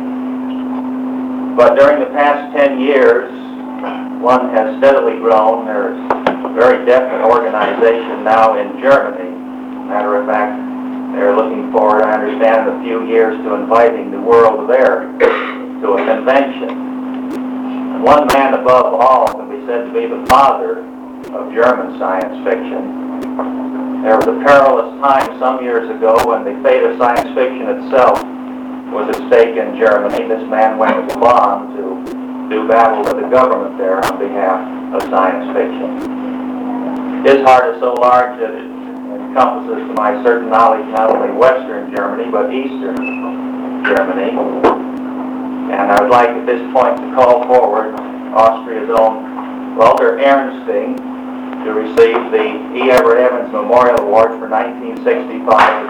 But during the past ten years, one has steadily grown. There's a very definite organization now in Germany. Matter of fact, they're looking forward, I understand, in a few years to inviting the world there to a convention. And one man above all can be said to be the father of German science fiction. There was a perilous time some years ago when the fate of science fiction itself was at stake in Germany. This man went to Bonn to do battle with the government there on behalf of science fiction. His heart is so large that it encompasses, to my certain knowledge, not only Western Germany, but Eastern Germany. And I would like at this point to call forward Austria's own Walter Ernsting to receive the E. Everett Evans Memorial Award for nineteen sixty-five.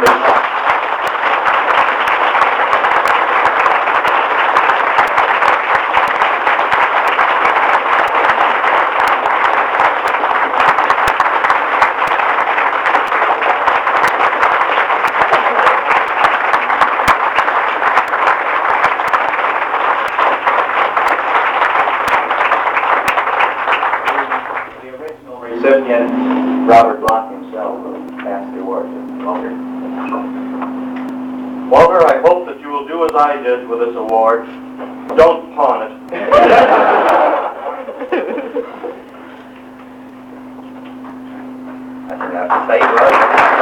Recipient, Robert Bloch himself, will pass the award to Walter. Walter, I hope that you will do as I did with this award. Don't pawn it. I think I have to say, right?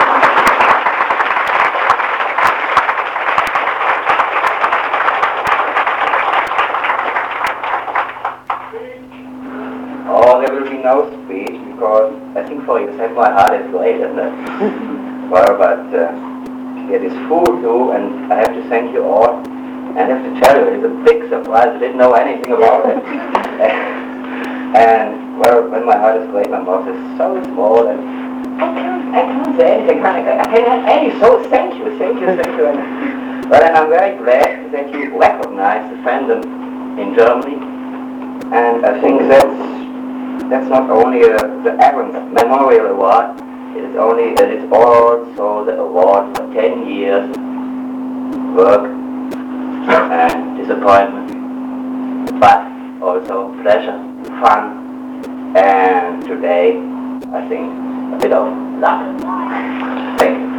Oh, there will be no speech because I think for yourself my heart is great, isn't it? Well, but uh, it is full too, and I have to thank you all. And I have to tell you, it's a big surprise. I didn't know anything about it. And, well, when my heart is great, my mouth is so small, and I can't, I can't say anything. I can't, I can't any so thank you, thank you, thank you. And, well, and I'm very glad that you recognize the fandom in Germany. And I think that's That's not only uh, the Evans Memorial Award, it is only, it is also the award for ten years work and disappointment, but also pleasure, fun, and today, I think, a bit of luck. Thank you.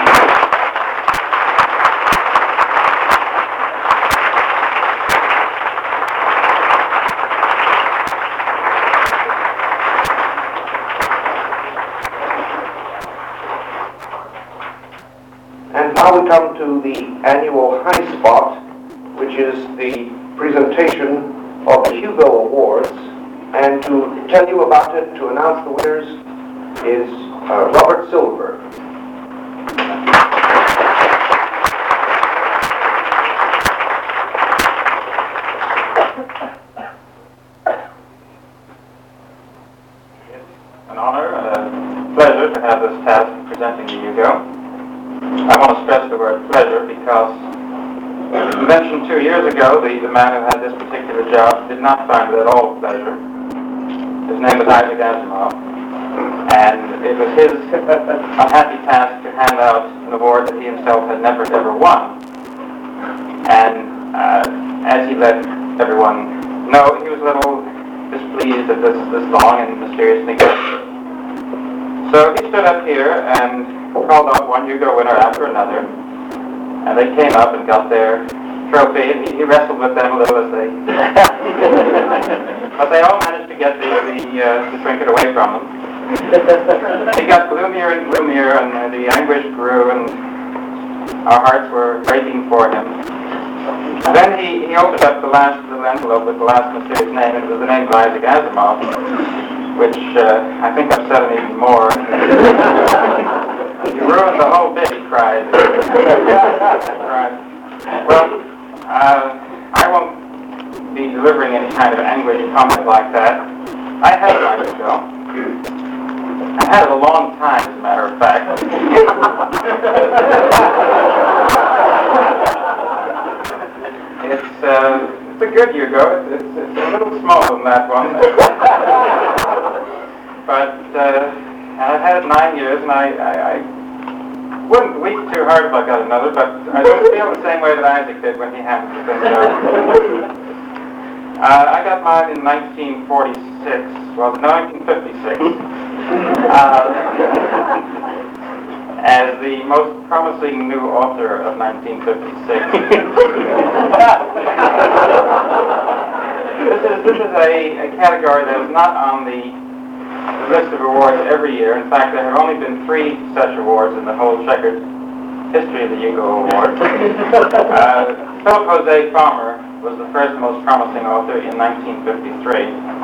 And now we come to the annual high spot, which is the presentation of the Hugo Awards. And to tell you about it, to announce the winners, is uh, Robert Silverberg. It's an honor and a pleasure to have this task of presenting the Hugo. I want to stress the word pleasure because the convention two years ago, the, the man who had this particular job did not find it at all pleasure. His name was Isaac Asimov, and it was his unhappy task to hand out an award that he himself had never ever won. And uh, as he let everyone know, he was a little displeased at this, this long and mysterious negotiation. So he stood up here and called out one Hugo winner after another, and they came up and got their trophy, and he, he wrestled with them a little as they... but they all managed to get the, the, uh, the trinket away from him. He got gloomier and gloomier, and uh, the anguish grew, and our hearts were breaking for him. And then he, he opened up the last little envelope with the last mysterious name, and it was the name of Isaac Asimov, which uh, I think upset him even more. You ruined the whole bit, he cried. He cried. Well, uh, I won't be delivering any kind of anguish comment like that. I had my Hugo. I had it a long time, as a matter of fact. It's, uh, it's a good Hugo. It's, it's, it's a little smaller than that one. But uh, I've had it nine years, and I, I, I wouldn't weep too hard if I got another, but I don't feel the same way that Isaac did when he handed the thing out. Uh, I got mine in nineteen forty-six, well, nineteen fifty-six, uh, as the most promising new author of nineteen fifty-six. This is, this is a, a category that is not on the list of awards every year. In fact, there have only been three such awards in the whole checkered history of the Hugo Award. Uh, Philip Jose Farmer was the first most promising author in nineteen fifty-three.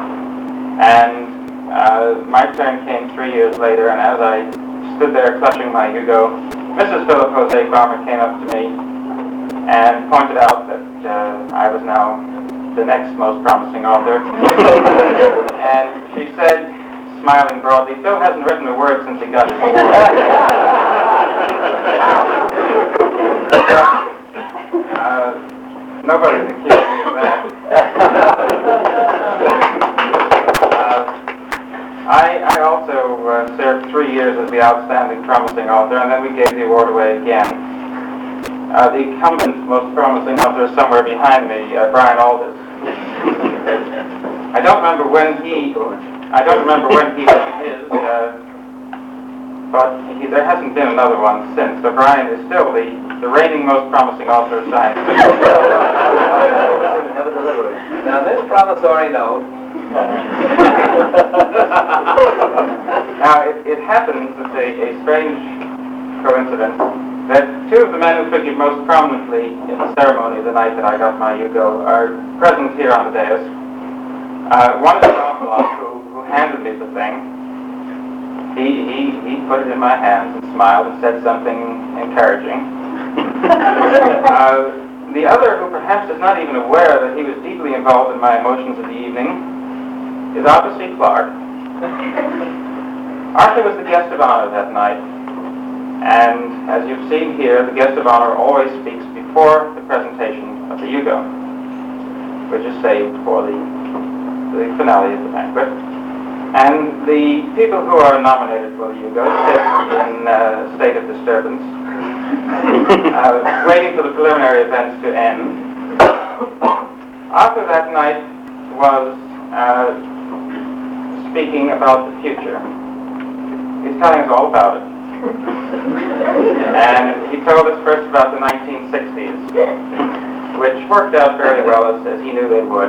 And uh, my turn came three years later, and as I stood there clutching my Hugo, Missus Philip Jose Farmer came up to me and pointed out that uh, I was now the next most promising author. And she said, smiling broadly, Phil hasn't written a word since he got his award. uh, Nobody can accuse me of that. uh, I, I also uh, served three years as the Outstanding Promising Author, and then we gave the award away again. Uh, the incumbent most promising author is somewhere behind me, uh, Brian Aldiss. I don't remember when he, I don't remember when he was his, uh, but he, there hasn't been another one since. So Brian is still the, the reigning most promising author of science. Now this promissory note. Now it, it happens, it's a, a strange coincidence, that two of the men who figured most prominently in the ceremony the night that I got my Hugo are present here on the dais. Uh, one is John Block, who, who handed me the thing. He, he, he put it in my hands and smiled and said something encouraging. uh, the other, who perhaps is not even aware that he was deeply involved in my emotions of the evening, is obviously Clark. Arthur was the guest of honor that night, and as you've seen here, the guest of honor always speaks before the presentation of the Hugo, which is saved for the, the finale of the banquet. And the people who are nominated for the Hugo sit in a uh, state of disturbance, uh, waiting for the preliminary events to end. Arthur that night was uh, speaking about the future. He's telling us all about it. And he told us first about the nineteen sixties, which worked out very well as, as he knew they would.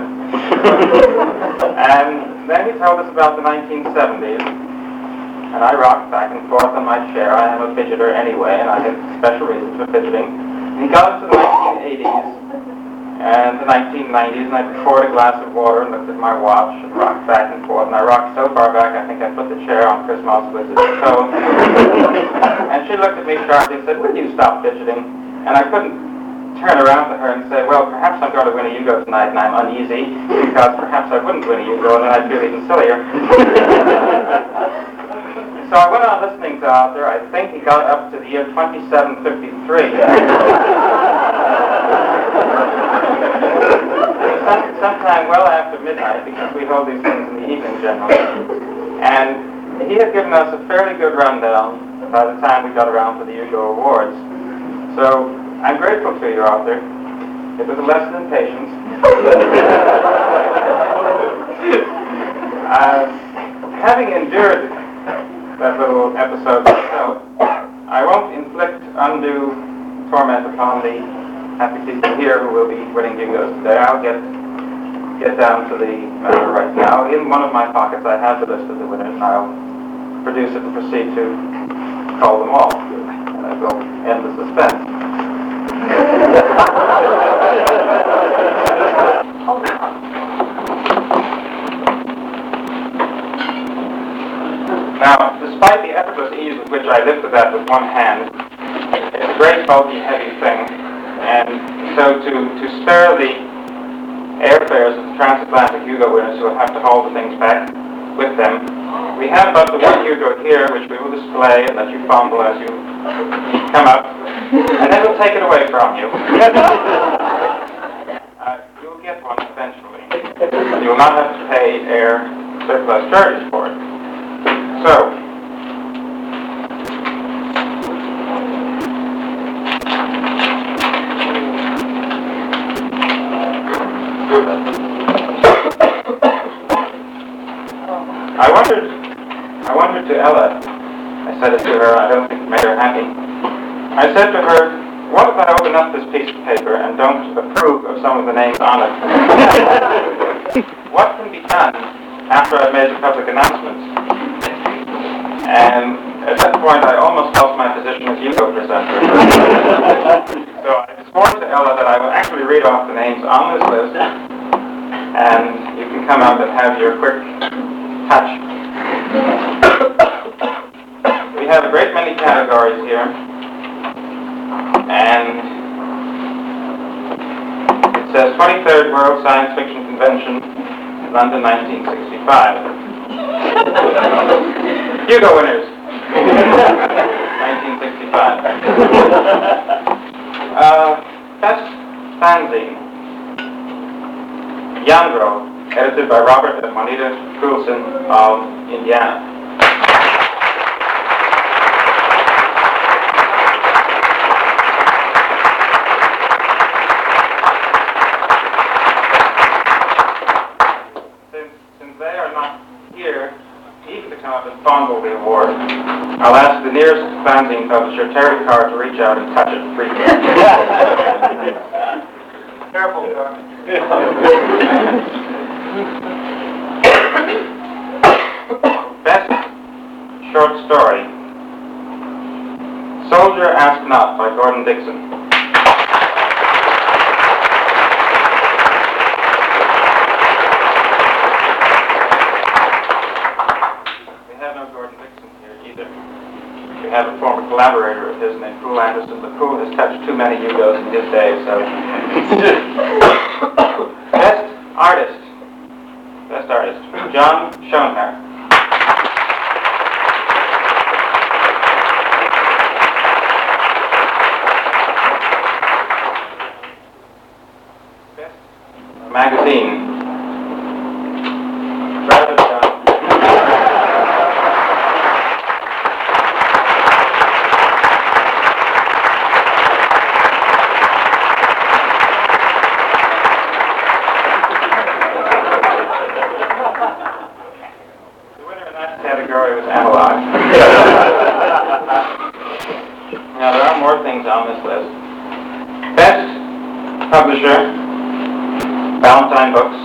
And then he told us about the nineteen seventies, and I rocked back and forth on my chair. I am a fidgeter anyway, and I had special reasons for fidgeting. And he got into the nineteen eighties and the nineteen nineties, and I poured a glass of water and looked at my watch and rocked back and forth. And I rocked so far back, I think I put the chair on Chris Moskowitz's toe. And she looked at me sharply and said, "Will you stop fidgeting?" And I couldn't turn around to her and say, "Well, perhaps I'm going to win a Hugo tonight, and I'm uneasy, because perhaps I wouldn't win a Hugo, and then I'd feel even sillier." So I went on listening to Arthur. I think he got up to the year twenty-seven fifty-three. Some, sometime well after midnight, because we hold these things in the evening generally. And he had given us a fairly good rundown by the time we got around to the Hugo Awards. So I'm grateful to you, Arthur. It was a lesson in patience. uh, having endured that little episode myself, I won't inflict undue torment upon the happy people here who will be winning Hugos today. I'll get get down to the matter right now. In one of my pockets I have the list of the winners, and I'll produce it and proceed to call them all. And I will end the suspense. Now, despite the effortless ease with which I lifted that with one hand, it's a great bulky heavy thing, and so to, to spare the airfares of the transatlantic Hugo winners who will have to haul the things back with them, we have but the one Hugo here, which we will display and let you fondle as you come up, and then we'll take it away from you. uh, you'll get one eventually. You will not have to pay air surplus charges for it. So, I wondered, I wondered to Ella, I said it to her, I don't think it made her happy. I said to her, what if I open up this piece of paper and don't approve of some of the names on it? What can be done after I've made the public announcements? And at that point I almost lost my position as Hugo presenter. So I swore to Ella that I will actually read off the names on this list, and you can come out and have your quick touch. We have a great many categories here, and it says twenty-third World Science Fiction Convention, London nineteen sixty-five. Hugo winners, nineteen sixty-five. uh, Best fanzine, Yandro, edited by Robert and Juanita Coulson of Indiana. Since, since they are not here, even to come up and fondle the award, I'll ask the nearest fanzine publisher, Terry Carr, to reach out and touch it briefly. Careful, Carr. Best short story, Soldier Ask Not by Gordon Dixon. We have no Gordon Dixon here either. We have a former collaborator of his named Poole Anderson, but Poole has touched too many Hugos in his day, so... Best artist. Best artist, John Schoenherr. Best magazine, Private John. Now there are more things on this list. Best publisher, Ballantine Books.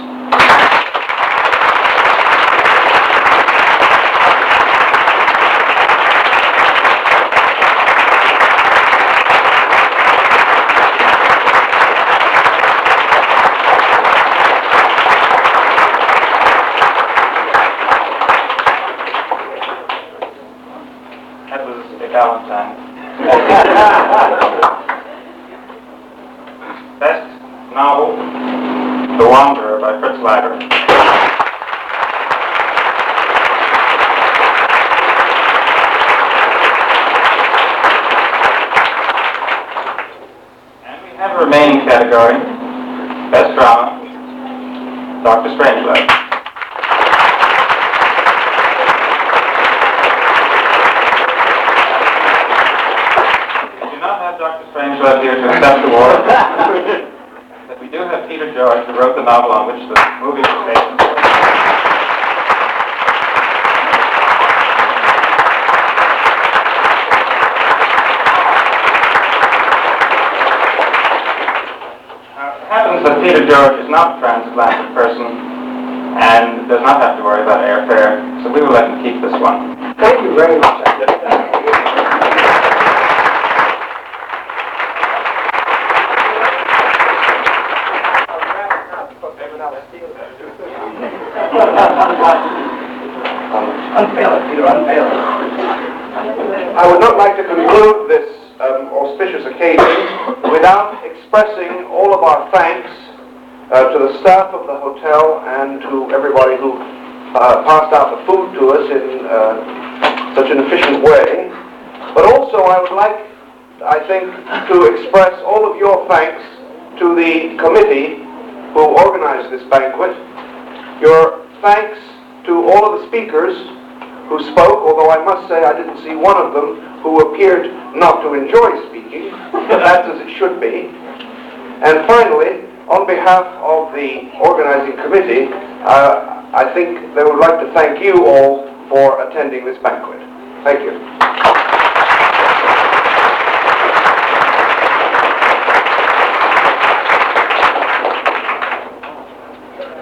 That was a Ballantine. Best novel, The Wanderer by Fritz Leiber. And we have a remaining category, Best Drama, Doctor Strangelove. Doctor Strangelove here to accept the award. But we do have Peter George, who wrote the novel on which the movie is based. It happens that Peter George is not a transatlantic person and does not have to worry about airfare, so we will let him keep this one. Thank you very much. Unveil it, Peter, unveil it. I would not like to conclude this um, auspicious occasion without expressing all of our thanks uh, to the staff of the hotel and to everybody who uh, passed out the food to us in uh, such an efficient way. But also I would like, I think, to express all of your thanks to the committee who organized this banquet. Your thanks to all of the speakers who spoke, although I must say I didn't see one of them who appeared not to enjoy speaking, but that's as it should be. And finally, on behalf of the organizing committee, uh, I think they would like to thank you all for attending this banquet. Thank you.